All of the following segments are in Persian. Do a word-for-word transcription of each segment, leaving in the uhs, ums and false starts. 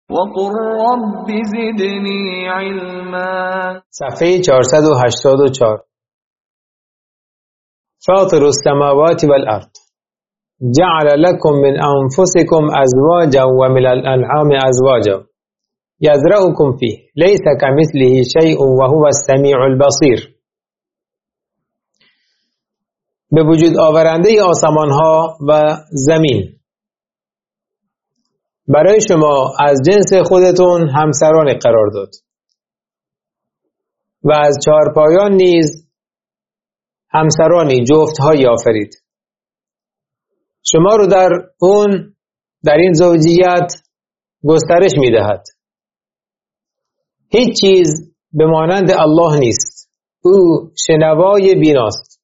وقل رب زدنی علما. صفحه چهارصد و هشتاد و چهار. فاطر السماوات والارض جعل لكم من انفسكم ازواجا ومن الانعام ازواجا یزرعکم فیه لیس کمثله شیء وهو السمیع البصیر. به وجود آورنده آسمان ها و زمین برای شما از جنس خودتون همسرانی قرار داد و از چهارپایان نیز همسرانی جفت‌هایی آفرید. شما رو در اون در این زوجیت گسترش می‌دهد. هیچ چیز به مانند الله نیست. او شنوای بیناست.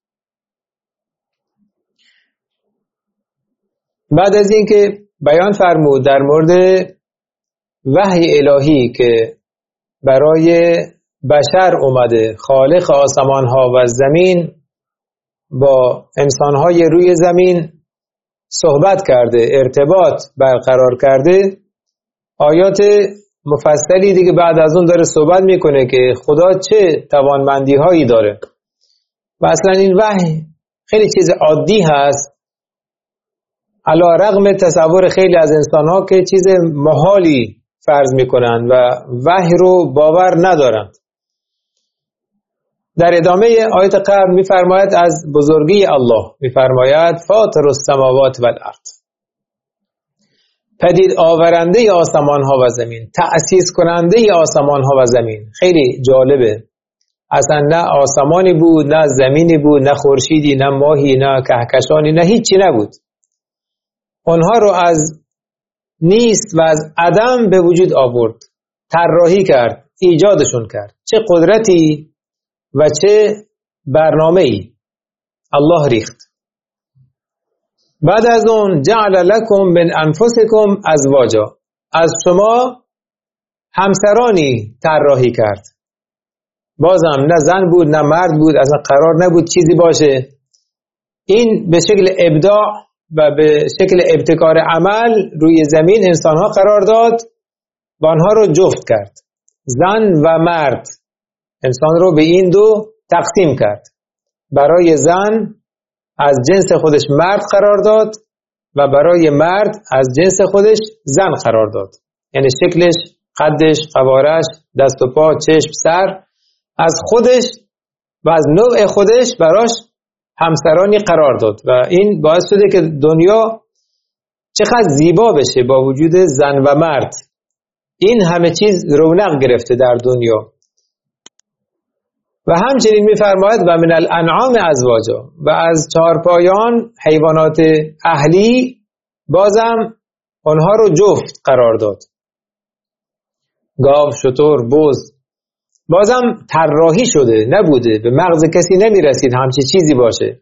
بعد از اینکه بیان فرمود در مورد وحی الهی که برای بشر اومده، خالق آسمان ها و زمین با انسان های روی زمین صحبت کرده، ارتباط برقرار کرده، آیات مفصلی دیگه بعد از اون داره صحبت میکنه که خدا چه توانمندی هایی داره و اصلا این وحی خیلی چیز عادی هست علی رغم تصور خیلی از انسان ها که چیز محالی فرض میکنن و وحی رو باور ندارند. در ادامه آیت قبل میفرماید از بزرگی الله، میفرماید فاطر السماوات والارض، پدید آورنده آسمان ها و زمین، تأسیس کننده آسمان ها و زمین. خیلی جالبه، اصلا نه آسمانی بود، نه زمینی بود، نه خورشیدی، نه ماهی، نه کهکشانی، نه هیچی نبود. اونها رو از نیست و از عدم به وجود آورد، طراحی کرد، ایجادشون کرد. چه قدرتی و چه برنامه‌ای الله ریخت. بعد از اون جعل لکم من انفسکم ازواجا، از شما همسرانی طراحی کرد. بازم نه زن بود نه مرد بود، اصلا قرار نبود چیزی باشه. این به شکل ابداع و به شکل ابتکار عمل روی زمین انسانها قرار داد و آنها رو جفت کرد. زن و مرد، انسان رو به این دو تقسیم کرد. برای زن از جنس خودش مرد قرار داد و برای مرد از جنس خودش زن قرار داد. یعنی شکلش، قدش، قوارش، دست و پا، چشم، سر از خودش و از نوع خودش براش همسرانی قرار داد و این باعث شده که دنیا چقدر زیبا بشه با وجود زن و مرد. این همه چیز رونق گرفته در دنیا. و همچنین می‌فرماید و من الانعام ازواجا، و از چهارپایان حیوانات اهلی بازم آنها رو جفت قرار داد. گاو، شتر، بز، بازم طراحی شده، نبوده، به مغز کسی نمیرسید همچی چیزی باشه.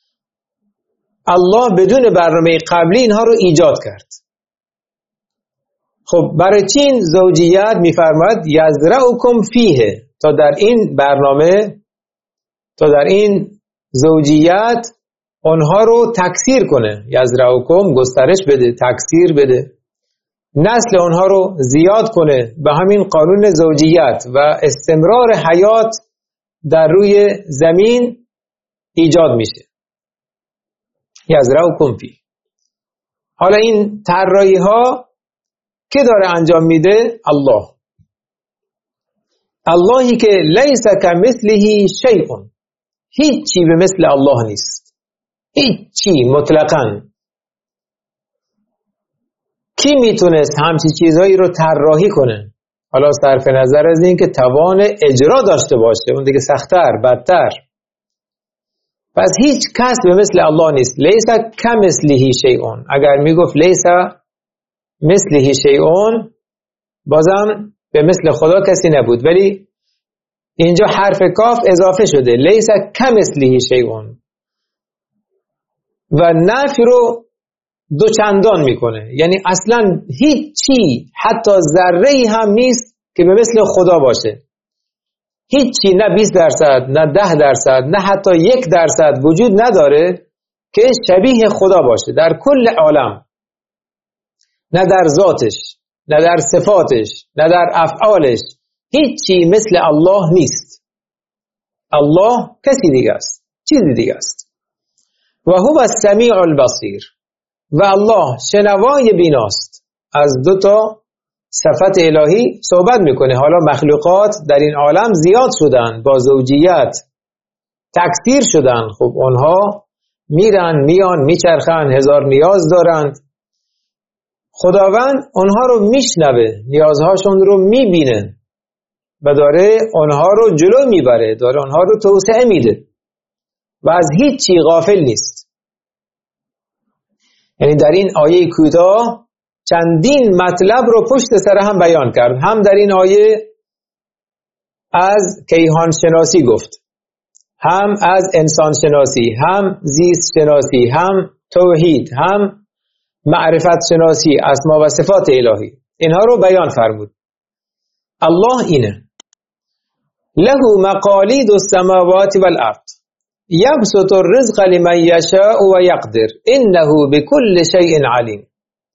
الله بدون برنامه قبلی اینها رو ایجاد کرد. خب برای چی این زوجیت؟ میفرماید یزرعکم فیه، تا در این برنامه، تا در این زوجیت آنها رو تکثیر کنه. یزرعکم گسترش بده، تکثیر بده، نسل آنها رو زیاد کنه. به همین قانون زوجیت و استمرار حیات در روی زمین ایجاد میشه. یزرعکم فیه. حالا این طراحی ها که داره انجام میده؟ الله. اللهی که لیس کمثله شیء، هیچی به مثل الله نیست. هیچی مطلقاً. کی میتونست همچی چیزهایی رو طراحی کنه؟ حالا صرف نظر از این که توان اجرا داشته باشه، اون دیگه سخت‌تر، بدتر. پس هیچ کس به مثل الله نیست. لیس کمثله شیء. اگر میگفت لیس مثله شیء بازم به مثل خدا کسی نبود، ولی اینجا حرف کاف اضافه شده، لیس کمثله شیء، و نفی رو دو چندان میکنه. یعنی اصلا هیچ چی، حتی ذره‌ای هم نیست که به مثل خدا باشه. هیچی، نه بیست درصد، نه ده درصد، نه حتی یک درصد وجود نداره که شبیه خدا باشه در کل عالم. نه در ذاتش، نه در صفاتش، نه در افعالش، هیچی مثل الله نیست. الله کسی دیگه است، چیزی دیگه است. و هو السمیع البصیر، و الله شنوای بیناست. از دو تا صفت الهی صحبت میکنه. حالا مخلوقات در این عالم زیاد شدن، با زوجیت تکثیر شدن. خب اونها میرن میان میچرخن، هزار نیاز دارند. خداوند اونها رو میشنوه، نیازهاشون رو میبینه و داره اونها رو جلو میبره، داره اونها رو توسعه میده و از هیچ چی غافل نیست. یعنی در این آیه کوتاه چندین مطلب رو پشت سر هم بیان کرد. هم در این آیه از کیهان شناسی گفت، هم از انسان شناسی، هم زیست شناسی، هم توحید، هم معرفت شناسی، اسما و صفات الهی. اینها رو بیان فرمود. الله اینه: له مقالید السماوات والارض یبسط الرزق لمن یشاء و یقدر انه بكل شیء علیم.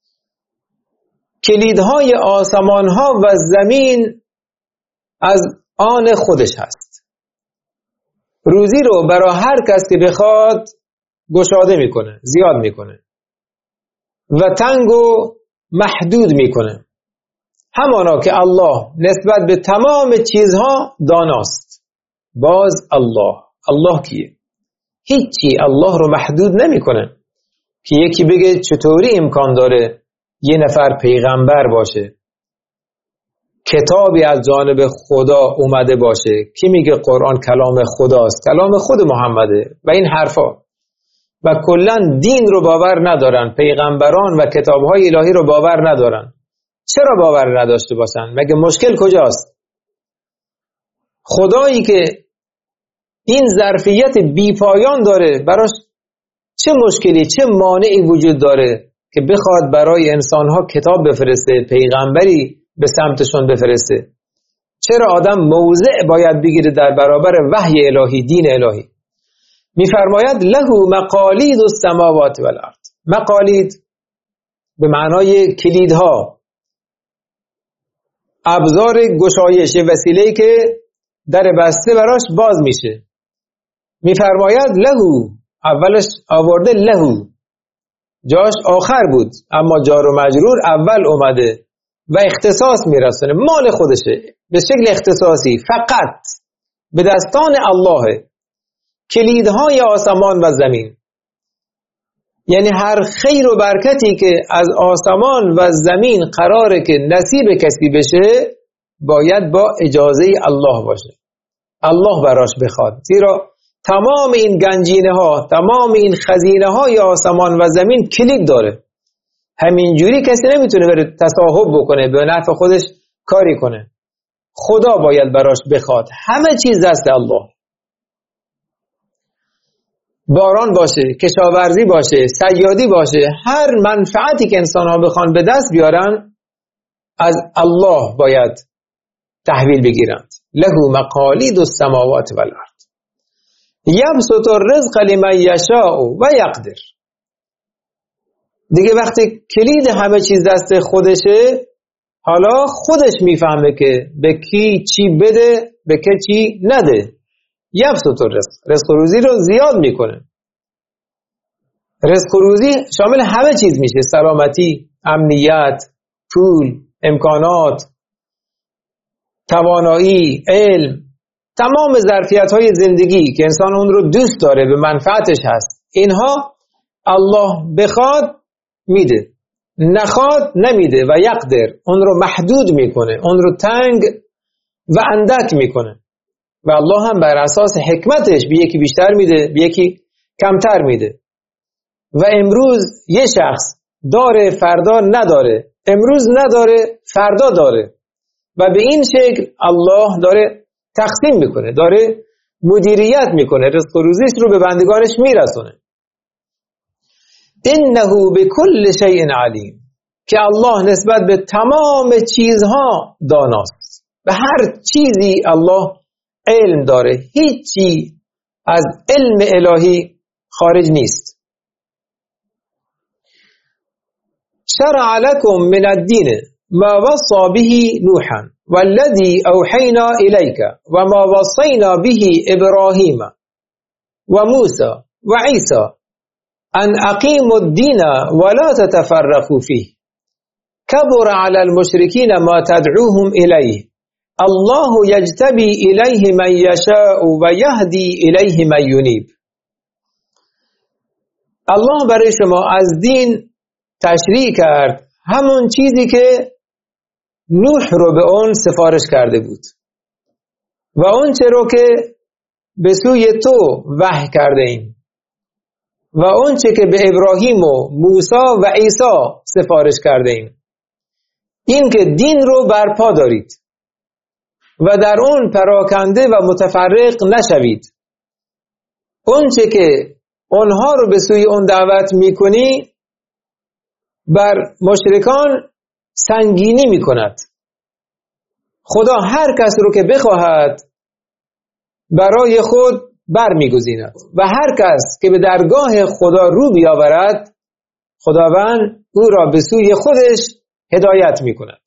کلیدهای آسمان ها و زمین از آن خودش هست. روزی رو برای هر کس که بخواد گشاده میکنه، زیاد میکنه و تنگ و محدود میکنه. همانا که الله نسبت به تمام چیزها داناست. باز الله الله کیه؟ هیچی الله رو محدود نمیکنه که یکی بگه چطوری امکان داره یه نفر پیغمبر باشه، کتابی از جانب خدا اومده باشه. کی میگه قرآن کلام خداست؟ کلام خود محمده و این حرفا. و کلا دین رو باور ندارن، پیغمبران و کتابهای الهی رو باور ندارن. چرا باور نداشته باشن؟ مگه مشکل کجاست؟ خدایی که این ظرفیت بی پایان داره، براش چه مشکلی، چه مانعی وجود داره که بخواد برای انسانها کتاب بفرسته، پیغمبری به سمتشون بفرسته؟ چرا آدم موضع باید بگیره در برابر وحی الهی، دین الهی؟ میفرماید له مقالید السماوات والارض. مقالید به معنای کلیدها، ابزار گشایش، وسیله‌ای که در بسته براش باز میشه. میفرماید له، اولش آورده له، جاش آخر بود اما جار و مجرور اول اومده و اختصاص میرسونه، مال خودشه به شکل اختصاصی، فقط به دستان الله کلیدهای آسمان و زمین. یعنی هر خیر و برکتی که از آسمان و زمین قراره که نصیب کسی بشه باید با اجازه الله باشه، الله براش بخواد. زیرا تمام این گنجینه ها، تمام این خزینه های آسمان و زمین کلید داره. همینجوری کسی نمیتونه بره تصاحب بکنه، به نفع خودش کاری کنه. خدا باید براش بخواد. همه چیز دست الله. باران باشه، کشاورزی باشه، صیادی باشه، هر منفعتی که انسان ها بخوان به دست بیارن از الله باید تحویل بگیرند. له مقالید السماوات والارض یبسط الرزق لمن یشاء و یقدر. دیگه وقتی کلید همه چیز دست خودشه، حالا خودش میفهمه که به کی چی بده، به کی چی نده. یبسط الرزق، رزق و روزی رو زیاد میکنه. رزق و روزی شامل همه چیز میشه: سلامتی، امنیت، پول، امکانات، توانایی، علم، تمام ظرفیت های زندگی که انسان اون رو دوست داره، به منفعتش هست. اینها الله بخواد میده، نخواد نمیده. و یقدر، اون رو محدود میکنه، اون رو تنگ و اندک میکنه. و الله هم بر اساس حکمتش به یکی بیشتر میده، به یکی کمتر میده. و امروز یه شخص داره، فردا نداره، امروز نداره، فردا داره. و به این شکل الله داره تقسیم میکنه، داره مدیریت میکنه، رزق و روزیش رو به بندگانش میرسونه. انه بكل شیء علیم، که الله نسبت به تمام چیزها داناست. به هر چیزی الله علم داره، هیچی از علم الهی خارج نیست. شرع لکم من الدین ما وصى به نوحا والذي اوحینا الیک و ما وصینا به ابراهیم و موسی و عیسی ان اقیموا الدین ولا تتفرقوا فیه کبر علی المشرکین ما تدعوهم الیه الله یجتبی الیه من یشاء و یهدی الیه من ینیب. الله برای شما از دین تشریع کرد همون چیزی که نوح رو به اون سفارش کرده بود و اون چه رو که به سوی تو وحی کرده ایم و اون چه که به ابراهیم و موسی و عیسی سفارش کرده ایم، این که دین رو برپا دارید و در اون پراکنده و متفرق نشوید. اون چه که اونها رو به سوی اون دعوت میکنی بر مشرکان سنگینی میکند. خدا هر کس رو که بخواهد برای خود بر میگزیند و هر کس که به درگاه خدا رو بیاورد خداوند او را به سوی خودش هدایت میکند.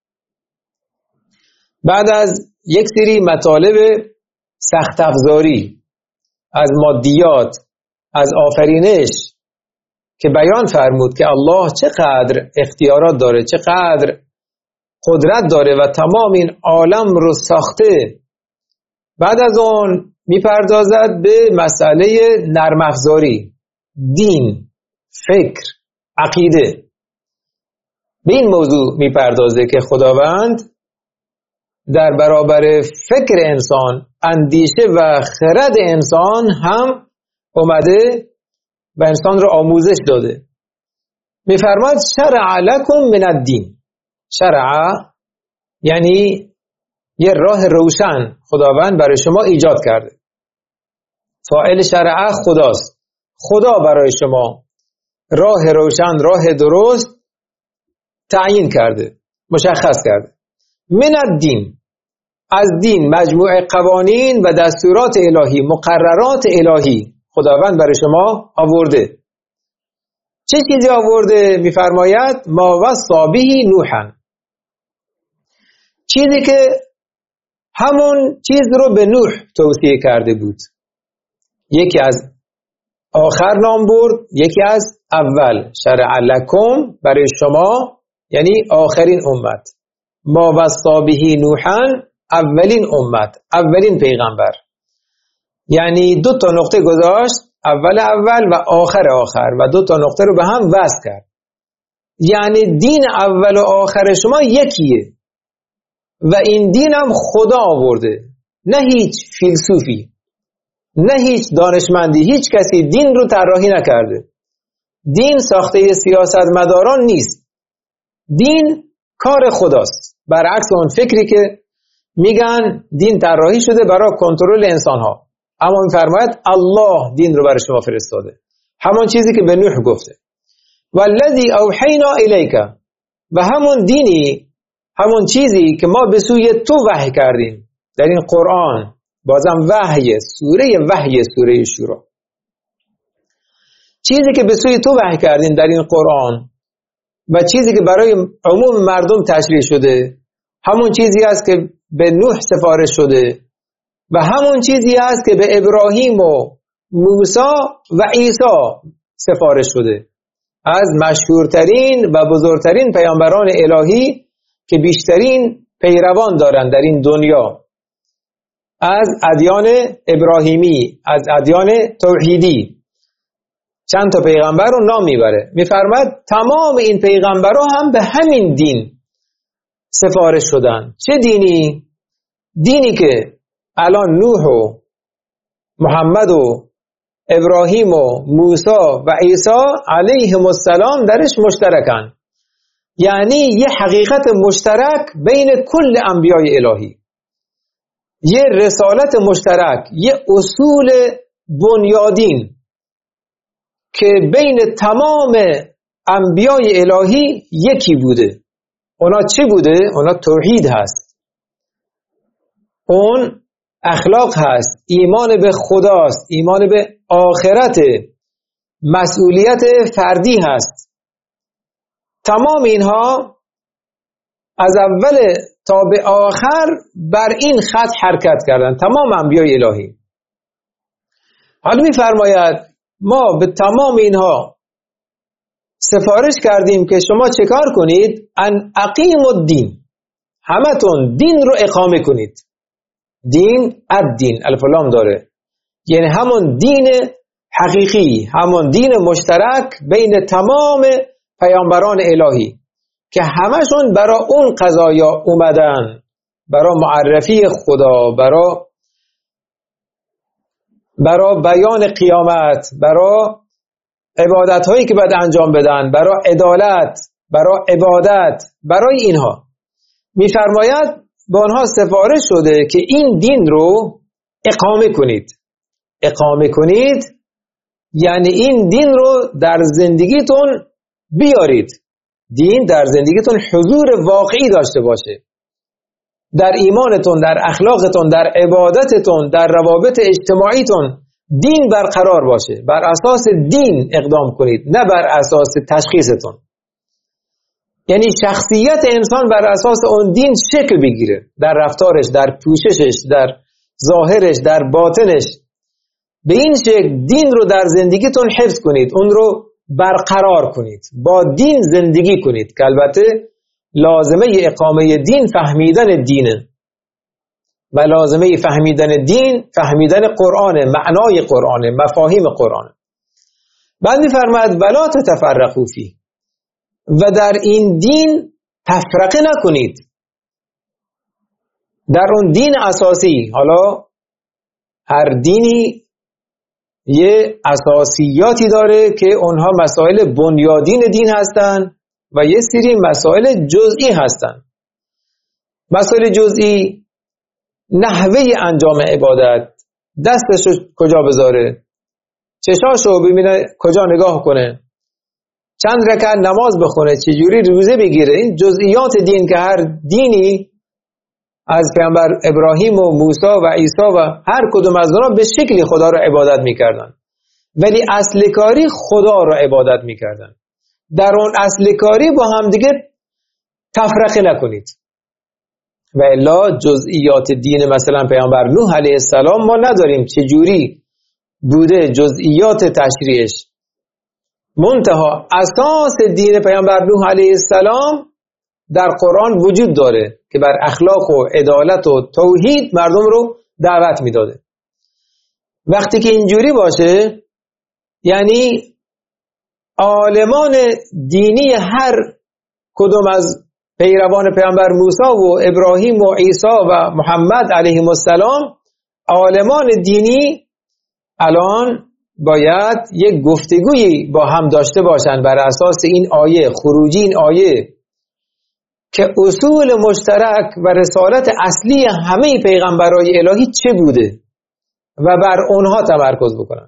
بعد از یک سری مطالب سخت افزاری از مادیات، از آفرینش که بیان فرمود که الله چقدر اختیارات داره، چقدر قدرت داره و تمام این عالم رو ساخته، بعد از اون میپردازد به مسئله نرم افزاری، دین، فکر، عقیده. به این موضوع میپردازه که خداوند در برابر فکر انسان، اندیشه و خرد انسان هم اومده و انسان رو آموزش داده. میفرماد شرع لکم من الدین. شرع یعنی یه راه روشن خداوند برای شما ایجاد کرده. فاعل شرع خداست. خدا برای شما راه روشن، راه درست تعیین کرده، مشخص کرده. من الدین، از دین مجموعه قوانین و دستورات الهی، مقررات الهی خداوند برای شما آورده. چه چیزی آورده؟ میفرماید ما وصی به نوحا، چیزی که همون چیز رو به نوح توصیه کرده بود. یکی از آخر نام برد، یکی از اول. شرع لکم برای شما یعنی آخرین امت. ما وصی به نوحا اولین امت، اولین پیغمبر. یعنی دو تا نقطه گذاشت، اول اول و آخر آخر، و دو تا نقطه رو به هم وصل کرد. یعنی دین اول و آخر شما یکیه و این دین هم خدا آورده، نه هیچ فیلسوفی، نه هیچ دانشمندی، هیچ کسی دین رو طراحی نکرده. دین ساخته سیاستمداران نیست، دین کار خداست. برعکس اون فکری که میگن دین طراحی شده برای کنترل انسان ها، اما میفرماید الله دین رو برای شما فرستاده، همون چیزی که به نوح گفته. والذی اوحینا الیک، و همون دینی، همون چیزی که ما به سوی تو وحی کردیم در این قرآن. بازم وحی، سوره وحی، سوره شورا. چیزی که به سوی تو وحی کردیم در این قرآن و چیزی که برای عموم مردم تشریع شده، همون چیزی است که به نوح سفارش شده و همون چیزی است که به ابراهیم و موسی و عیسی سفارش شده، از مشهورترین و بزرگترین پیامبران الهی که بیشترین پیروان دارند در این دنیا، از ادیان ابراهیمی، از ادیان توحیدی. چند تا پیغمبر رو نام میبره، میفرماد تمام این پیغمبرها هم به همین دین سفارش شدن. چه دینی؟ دینی که الان نوح و محمد و ابراهیم و موسی و عیسی علیهم السلام درش مشترکن. یعنی یه حقیقت مشترک بین کل انبیای الهی، یه رسالت مشترک، یه اصول بنیادین که بین تمام انبیای الهی یکی بوده. اونا چی بوده؟ اونا توحید هست، اون اخلاق هست، ایمان به خداست، ایمان به آخرت، مسئولیت فردی هست. تمام اینها از اول تا به آخر بر این خط حرکت کردن، تمام انبیای الهی. حالا می‌فرماید ما به تمام اینها سفارش کردیم که شما چه کار کنید؟ ان اقیموا الدین، همتون دین رو اقامه کنید. دین، الدین، الف و لام داره، یعنی همون دین حقیقی، همون دین مشترک بین تمام پیامبران الهی که همشون برای اون قضایا اومدن، برای معرفی خدا، برای برای بیان قیامت، برای عبادت هایی که باید انجام بدن، برای عدالت، برای عبادت، برای اینها. می‌فرماید با آنها سفارش شده که این دین رو اقامه کنید. اقامه کنید یعنی این دین رو در زندگیتون بیارید. دین در زندگیتون حضور واقعی داشته باشه، در ایمانتون، در اخلاقتون، در عبادتتون، در روابط اجتماعیتون دین برقرار باشه. بر اساس دین اقدام کنید، نه بر اساس تشخیصتون. یعنی شخصیت انسان بر اساس اون دین شکل بگیره، در رفتارش، در پوششش، در ظاهرش، در باطنش. به این شکل دین رو در زندگیتون حفظ کنید، اون رو برقرار کنید، با دین زندگی کنید که البته لازمه اقامه دین فهمیدن دینه و لازمه فهمیدن دین فهمیدن قرآن، معنای قرآن، مفاهیم قرآن. بعد می‌فرماید ولا تتفرقوا فیه، و در این دین تفرقه نکنید. در اون دین اساسی، حالا هر دینی یه اساسیاتی داره که اونها مسائل بنیادین دین هستن و یه سری مسائل جزئی هستن. مسائل جزئی نحوه انجام عبادت، دستشو کجا بذاره، چشاشو ببینه کجا نگاه کنه، چند رکعت نماز بخونه، چجوری روزه بگیره. این جزئیات دین که هر دینی از پیامبر ابراهیم و موسی و عیسی و هر کدوم از اونها به شکلی خدا رو عبادت میکردن، ولی اصل کاری خدا رو عبادت میکردن. در اون اصل کاری با هم دیگه تفرقه نکنید. و الا جزئیات دین مثلا پیامبر نوح علیه السلام ما نداریم چجوری بوده جزئیات تشریعش. منتها اساس دین پیامبر نوح علیه السلام در قرآن وجود داره که بر اخلاق و عدالت و توحید مردم رو دعوت میداده. وقتی که اینجوری باشه یعنی عالمان دینی هر کدوم از پیروان پیامبر موسی و ابراهیم و عیسی و محمد علیهم السلام، عالمان دینی الان باید یک گفتگویی با هم داشته باشند بر اساس این آیه، خروجی این آیه که اصول مشترک و رسالت اصلی همه پیغمبرای الهی چه بوده و بر اونها تمرکز بکنن.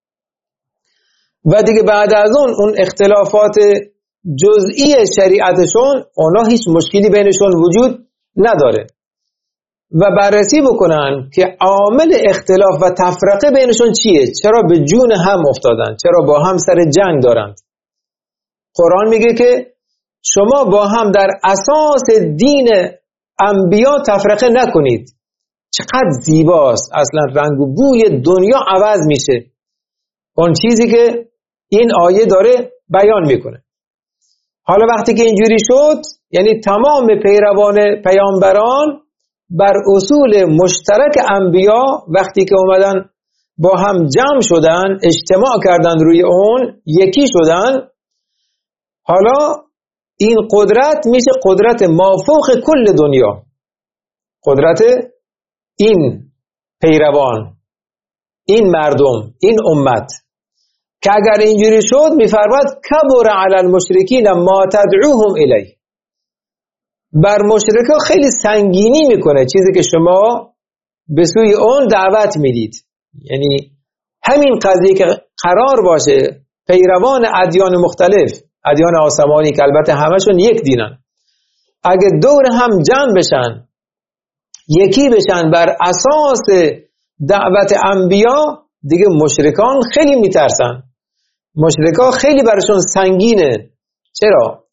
و دیگه بعد از اون اون اختلافات جزئی شریعتشون اونا هیچ مشکلی بینشون وجود نداره و بررسی بکنن که عامل اختلاف و تفرقه بینشون چیه، چرا به جون هم افتادن، چرا با هم سر جنگ دارند. قرآن میگه که شما با هم در اساس دین انبیا تفرقه نکنید. چقدر زیباست، اصلا رنگ و بوی دنیا عوض میشه اون چیزی که این آیه داره بیان میکنه. حالا وقتی که اینجوری شد یعنی تمام پیروان پیامبران بر اصول مشترک انبیا وقتی که اومدن با هم جمع شدن، اجتماع کردن روی اون، یکی شدن، حالا این قدرت میشه قدرت مافوق کل دنیا، قدرت این پیروان، این مردم، این امت، که اگر اینجوری شد میفرماید کبر علی المشرکین ما تدعوهم الیه، بر مشرکا خیلی سنگینی میکنه چیزی که شما به سوی اون دعوت میدید. یعنی همین قضیه که قرار باشه پیروان ادیان مختلف، ادیان آسمانی که البته همشون یک دینن، اگه دور هم جمع بشن، یکی بشن بر اساس دعوت انبیا، دیگه مشرکان خیلی میترسن، مشرکان خیلی برشون سنگینه. چرا؟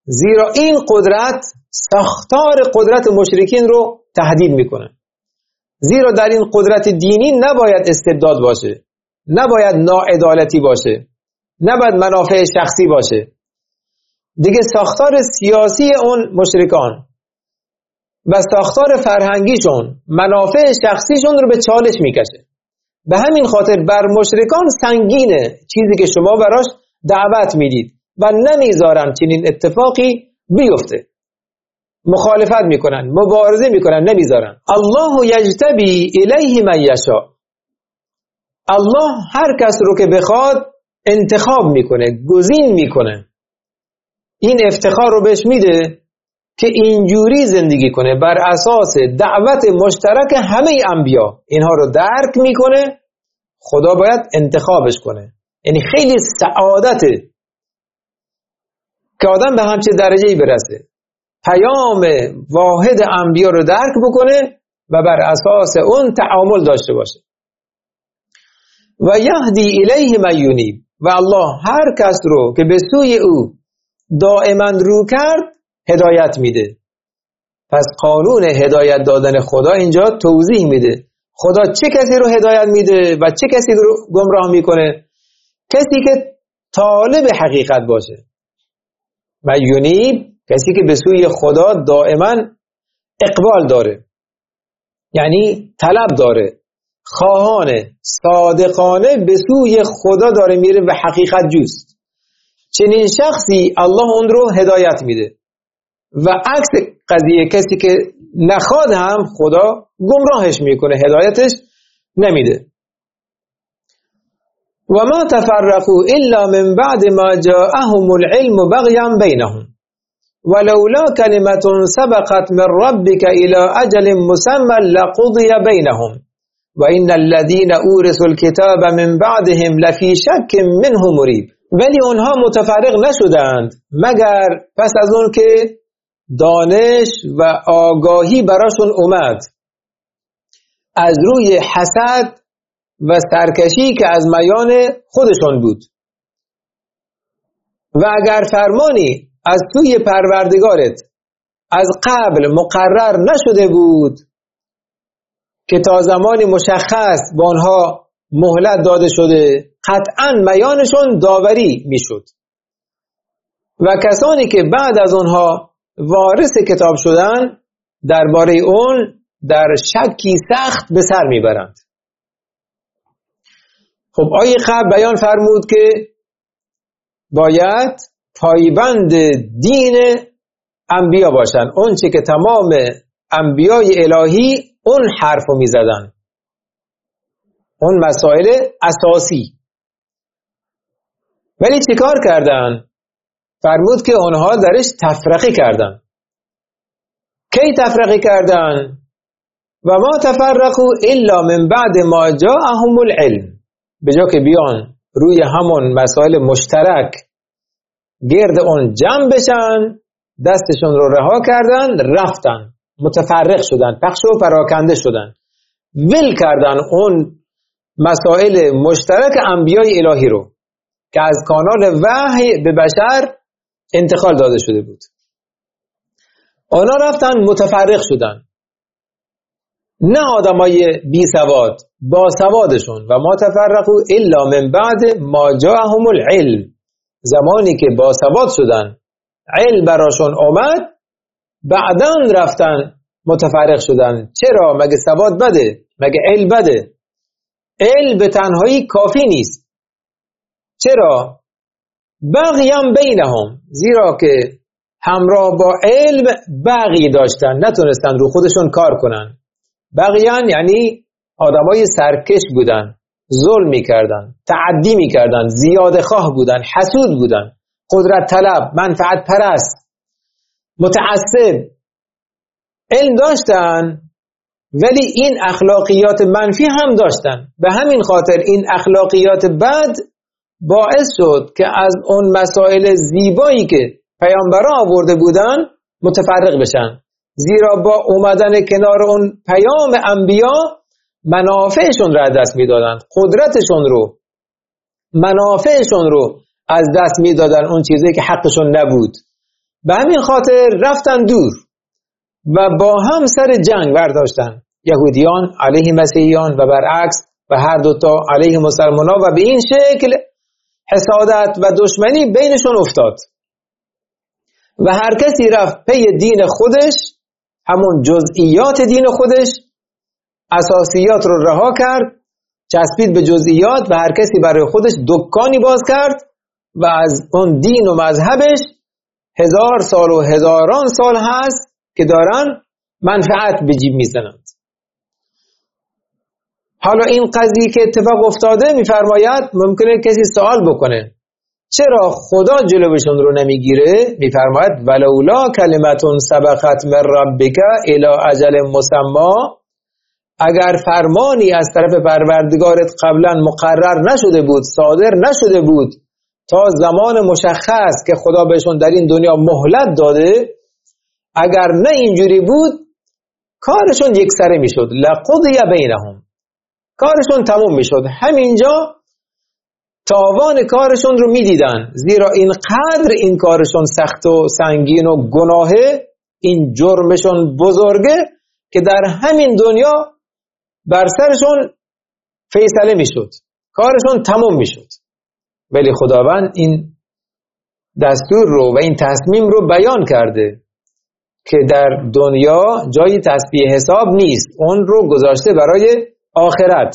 زیرا این قدرت ساختار قدرت مشرکین رو تهدید میکنه. زیرا در این قدرت دینی نباید استبداد باشه، نباید ناعدالتی باشه، نباید منافع شخصی باشه. دیگه ساختار سیاسی اون مشرکان و ساختار فرهنگیشون منافع شخصیشون رو به چالش میکشه. به همین خاطر بر مشرکان سنگینه چیزی که شما براش دعوت میدید و نمیذارن چنین اتفاقی بیفته. مخالفت میکنن، مبارزه میکنن، نمیذارن. الله یجتبی الیه من یشاء. الله هر کس رو که بخواد انتخاب میکنه، گزین میکنه. این افتخار رو بهش میده که اینجوری زندگی کنه بر اساس دعوت مشترک همه انبیا. اینها رو درک میکنه، خدا باید انتخابش کنه. یعنی خیلی سعادته که آدم به همچه درجه‌ای برسه، پیام واحد انبیا رو درک بکنه و بر اساس اون تعامل داشته باشه. و یهدی الیه من یونیب. و الله هر کس رو که به سوی او دائما رو کرد هدایت میده. پس قانون هدایت دادن خدا اینجا توضیح میده. خدا چه کسی رو هدایت میده و چه کسی رو گمراه میکنه؟ کسی که طالب حقیقت باشه. و یونیب کسی که به سوی خدا دائما اقبال داره، یعنی طلب داره، خواهانه، صادقانه به سوی خدا داره میره و حقیقت جوست. چنین شخصی الله اون رو هدایت میده و عکس قضیه کسی که نخواد هم خدا گمراهش میکنه، هدایتش نمیده. و ما تفرقوا الا من بعد ما جاءهم العلم بغيا بينهم ولولا كلمة سبقت من ربك الى اجل مسمى لقضي بينهم وان الذين اورثوا الكتاب من بعدهم لفي شك منه مريب. ولی اونها متفرق نشدند مگر پس از اون که دانش و آگاهی براشون اومد از روی حسد و سرکشی که از میان خودشون بود. و اگر فرمانی از سوی پروردگارت از قبل مقرر نشده بود که تا زمانی مشخص با آنها مهلت داده شده، قطعاً میانشون داوری میشد و کسانی که بعد از آنها وارث کتاب شدن درباره اون در شکی سخت به سر میبرند. خب آیه قبل بیان فرمود که باید پایبند دین انبیا باشن، اون چه که تمام انبیای الهی اون حرفو میزدن، اون مسائل اساسی. ولی چه کار کردن؟ فرمود که اونها درش تفرقه کردن. کی تفرقه کردن؟ و ما تفرقوا الا من بعد ما جاءهم العلم. به جا که بیان روی همون مسائل مشترک گرد اون جمع بشن، دستشون رو رها کردن، رفتن، متفرق شدن، پخش و پراکنده شدن، ول کردن اون مسائل مشترک انبیای الهی رو که از کانال وحی به بشر انتقال داده شده بود. اونا رفتن متفرق شدن، نه آدمای بی سواد، با سوادشون. و ما تفرقوا الا من بعد ما جاءهم العلم. زمانی که با سواد شدن، علم براشون اومد، بعداً رفتن متفرق شدن. چرا؟ مگه سواد بده؟ مگه علم بده؟ علم به تنهایی کافی نیست. چرا؟ بغیا بینهم. زیرا که همراه با علم بغی داشتن، نتونستن رو خودشون کار کنن. بغیان یعنی آدمای سرکش بودن، ظلم میکردن، تعدی میکردن، زیاده خواه بودن، حسود بودن، قدرت طلب، منفعت پرست، متعصب. علم داشتن ولی این اخلاقیات منفی هم داشتن. به همین خاطر این اخلاقیات بد باعث شد که از اون مسائل زیبایی که پیامبران آورده بودن متفرق بشن. زیرا با اومدن کنار اون پیام انبیا منافعشون رو از دست میدادن، قدرتشون رو، منافعشون رو از دست میدادن، اون چیزی که حقشون نبود. به همین خاطر رفتن دور و با هم سر جنگ برداشتن، یهودیان علیه مسیحیان و برعکس و هر دوتا علیه مسلمانان، و به این شکل حسادت و دشمنی بینشون افتاد و هر کسی رفت پی دین خودش، همون جزئیات دین خودش، اساسیات رو رها کرد، چسبید به جزئیات و هر کسی برای خودش دکانی باز کرد و از اون دین و مذهبش هزار سال و هزاران سال هست که دارن منفعت به جیب میزنند. حالا این قضیه که اتفاق افتاده، میفرماید ممکنه کسی سوال بکنه چرا خدا جلوشون رو نمیگیره؟ میفرماید ولولا کلمتون سبقت من ربک الی اجل مسمی، اگر فرمانی از طرف پروردگارت قبلا مقرر نشده بود، صادر نشده بود تا زمان مشخص که خدا بهشون در این دنیا مهلت داده، اگر نه اینجوری بود کارشون یک سره میشد، لقضی بینهم، کارشون تموم میشد، همینجا تاوان کارشون رو میدیدن، زیرا اینقدر این کارشون سخت و سنگین و گناهه، این جرمشون بزرگه که در همین دنیا بر سرشون فیصله میشد، کارشون تموم میشد. ولی خداوند این دستور رو و این تصمیم رو بیان کرده که در دنیا جای تسبیح حساب نیست، اون رو گذاشته برای آخرت.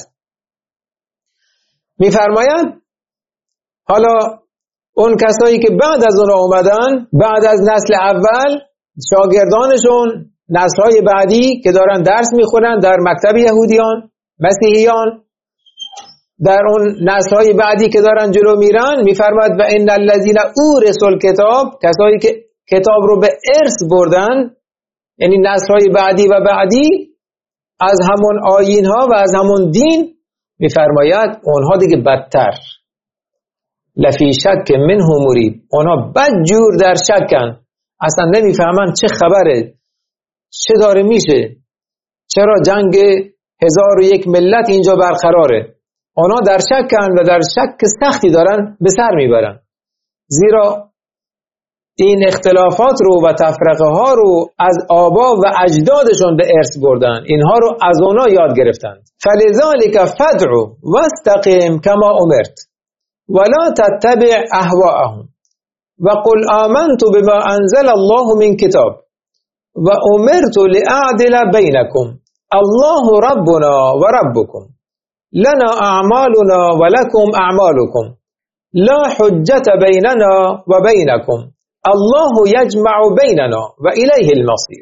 میفرماید حالا اون کسایی که بعد از اون اومدن، بعد از نسل اول، شاگردانشون، نسل‌های بعدی که دارن درس میخونن در مکتب یهودیان، مسیحیان، در اون نسل‌های بعدی که دارن جلو میرن، میفرماید و ان الذین اورثوا الکتاب، کسایی که کتاب رو به ارث بردن، یعنی نسل‌های بعدی و بعدی، از همون آیین‌ها و از همون دین، میفرماید اونها دیگه بدتر، لفی شک منه مریب، اونها بدجور در شکن، اصلا نمیفهمن چه خبره، چه داره میشه، چرا جنگ هزار و یک ملت اینجا برقراره. اونها در شکن و در شک سختی دارن به سر میبرن، زیرا این اختلافات رو و تفرقه ها رو از آبا و اجدادشون به ارث بردن، اینها رو از اونا یاد گرفتند. فلذالک فدعو واستقم کما امرت ولا تتبع اهواءهم وقل آمنت بما انزل الله من کتاب و امرت لأعدل بینکم الله ربنا و ربکم لنا اعمالنا و لکم اعمالکم لا حجت بیننا و بینکم الله یجمع بیننا و الیه المصیر.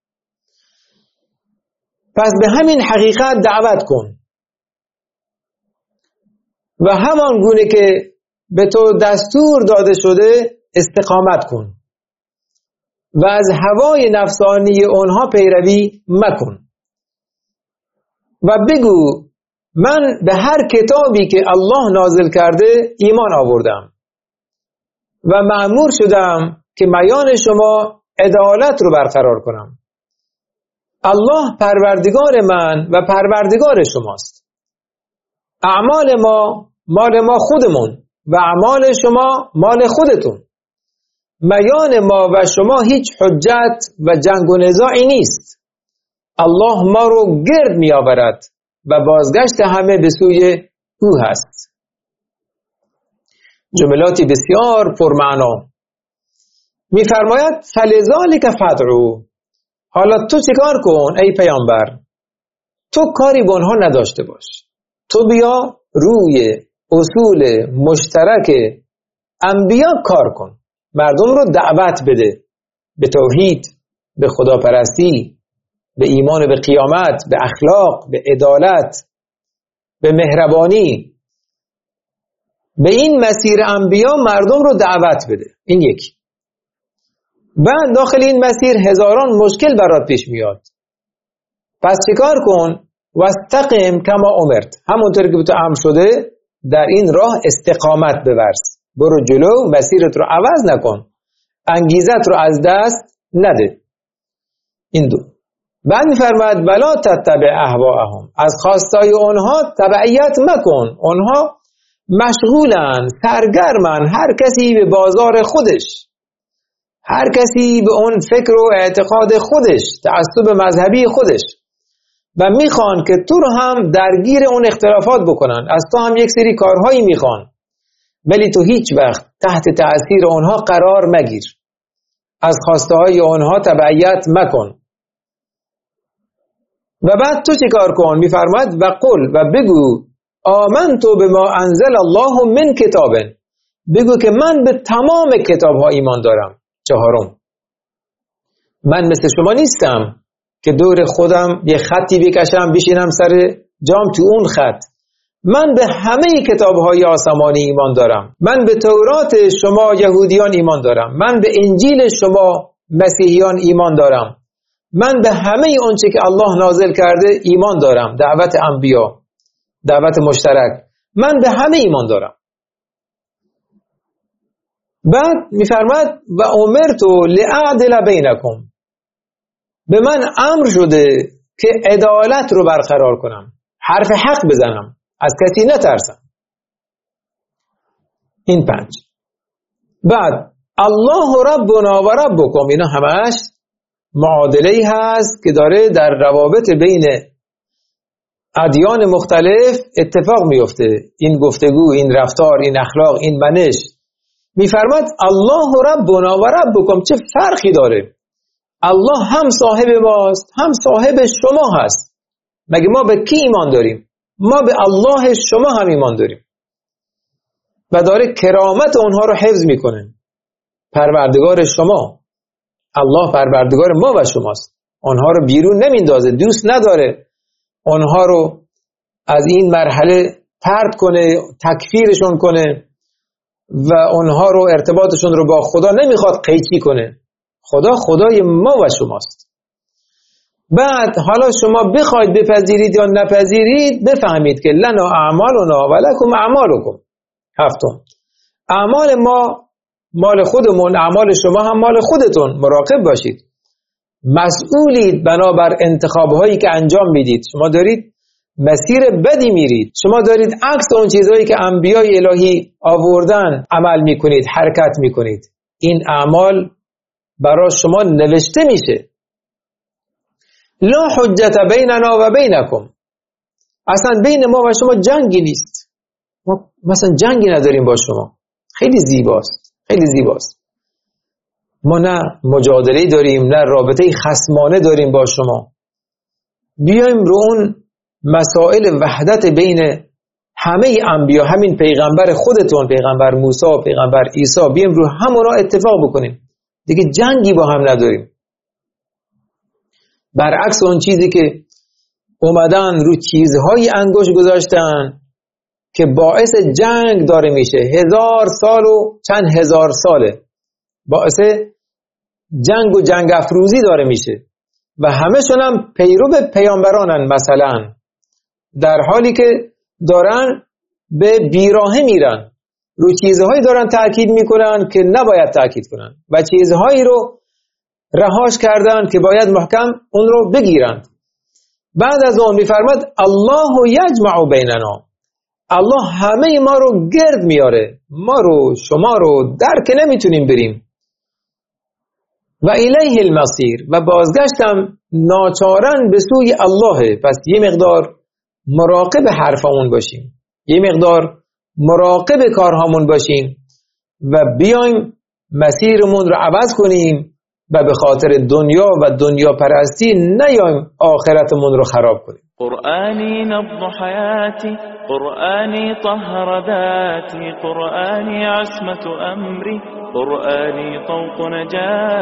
پس به همین حقیقت دعوت کن و همان گونه که به تو دستور داده شده استقامت کن و از هوای نفسانی آنها پیروی مکن و بگو من به هر کتابی که الله نازل کرده ایمان آوردم و مأمور شدم که میان شما عدالت رو برقرار کنم. الله پروردگار من و پروردگار شماست. اعمال ما مال ما خودمون و اعمال شما مال خودتون. میان ما و شما هیچ حجت و جنگ و نزاعی نیست. الله ما رو گرد می آورد و بازگشت همه به سوی او هست. جملاتی بسیار پرمعنا. میفرماید فلذالک فدعو، حالا تو چیکار کن ای پیامبر؟ تو کاری با آنها نداشته باش، تو بیا روی اصول مشترک انبیا کار کن، مردم رو دعوت بده به توحید، به خداپرستی، به ایمان به قیامت، به اخلاق، به عدالت، به مهربانی، به این مسیر انبیا مردم رو دعوت بده. این یکی. بعد داخل این مسیر هزاران مشکل برات پیش میاد، پس چیکار کن؟ واستقم کما امرت، همونطور که به تو امر شده در این راه استقامت بورز، برو جلو، مسیرت رو عوض نکن، انگیزت رو از دست نده. این دو. بعد میفرماید بلا تتبع اهواءهم، از خواستای اونها تبعیت مکن، اونها مشغولن، سرگرمن، هر کسی به بازار خودش، هر کسی به اون فکر و اعتقاد خودش، تعصب مذهبی خودش، و میخوان که تو رو هم درگیر اون اختلافات بکنن، از تو هم یک سری کارهایی میخوان، ولی تو هیچ وقت تحت تأثیر اونها قرار مگیر، از خواسته های اونها تبعیت مکن. و بعد تو چی کار کن؟ میفرماید و قل و بگو آمنتو بما انزل الله من کتابن، بگو که من به تمام کتاب ها ایمان دارم. چهارم، من مثل شما نیستم که دور خودم یه خطی بکشم بشینم سر جام تو اون خط. من به همه کتاب های آسمانی ایمان دارم. من به تورات شما یهودیان ایمان دارم. من به انجیل شما مسیحیان ایمان دارم. من به همه اونچه که الله نازل کرده ایمان دارم، دعوت انبیا، دعوت مشترک، من به همه ایمان دارم. بعد میفرماد و امرتو لأعدل بینکم، به من امر شده که عدالت رو برقرار کنم، حرف حق بزنم، از کسی نترسم. این پنج. بعد الله ربنا و ربکم، اینا همش معادله‌ای هست که داره در روابط بین ادیان مختلف اتفاق میفته. این گفتگو، این رفتار، این اخلاق، این منش. میفرماد الله ربنا و ربکم، چه فرقی داره؟ الله هم صاحب ماست، هم صاحب شما هست. مگه ما به کی ایمان داریم؟ ما به الله شما هم ایمان داریم. و داره کرامت اونها رو حفظ میکنه. پروردگار شما، الله پروردگار ما و شماست. اونها رو بیرون نمیندازه، دوست نداره اونها رو از این مرحله طرد کنه، تکفیرشون کنه و اونها رو ارتباطشون رو با خدا نمیخواد قیچی کنه. خدا خدای ما و شماست. بعد حالا شما بخواید بپذیرید یا نپذیرید، بفهمید که لنا اعمالنا و لکم اعمالکم. هفتم، اعمال ما مال خودمون، اعمال شما هم مال خودتون. مراقب باشید، مسئولید بنابر انتخاب‌هایی که انجام میدید. شما دارید مسیر بدی میرید، شما دارید عکس اون چیزهایی که انبیای الهی آوردن عمل میکنید، حرکت میکنید. این اعمال برای شما نوشته میشه. لا حجت بیننا و بینکم، اصلا بین ما و شما جنگی نیست. ما مثلا جنگی نداریم با شما. خیلی زیباست، خیلی زیباست. ما نه مجادله داریم، نه رابطه خصمانه داریم با شما. بیایم رو اون مسائل وحدت بین همه انبیا، همین پیغمبر خودتون، پیغمبر موسی، پیغمبر عیسی، بیایم رو همونا اتفاق بکنیم. دیگه جنگی با هم نداریم. برعکس اون چیزی که اومدن رو چیزهای انگوش گذاشتن که باعث جنگ داره میشه، هزار سال و چند هزار ساله باعث جنگ و جنگ افروزی داره میشه و همه‌شون هم پیرو پیامبرانن. مثلا در حالی که دارن به بیراهه میرن، رو چیزهایی دارن تأکید میکنن که نباید تأکید کنن و چیزهایی رو رهاش کردن که باید محکم اون رو بگیرن. بعد از اون میفرماد الله یجمع بیننا، الله همه ما رو گرد میاره، ما رو شما رو در که نمیتونیم بریم. و الیه المصیر، و بازگشتم ناچارن به سوی الله. پس یه مقدار مراقب حرفمون باشیم، یه مقدار مراقب کارهامون باشیم و بیایم مسیرمون رو عوض کنیم و به خاطر دنیا و دنیا پرستی نیایم آخرتمون رو خراب کنیم. قرآنی نبض حیاتی، قرآنی طهر ذاتی، قرآنی عصمت امری، قرآنی طوق نجاتی.